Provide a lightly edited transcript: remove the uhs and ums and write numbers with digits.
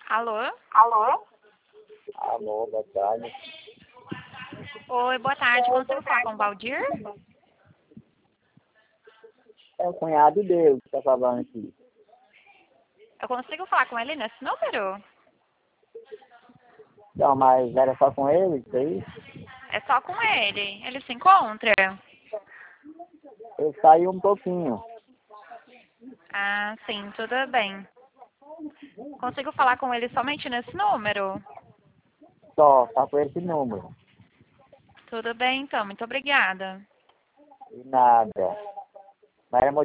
Alô? Alô? Alô, boa tarde. Oi, boa tarde. Consigo falar com o Valdir? É o cunhado dele que tá falando aqui. Eu consigo falar com ele nesse número? Não, mas era só com ele, isso aí? É só com ele. Ele se encontra? Ele saiu um pouquinho. Ah, sim, tudo bem. Consigo falar com ele somente nesse número? Só com esse número. Tudo bem, então. Muito obrigada. E nada. Mas era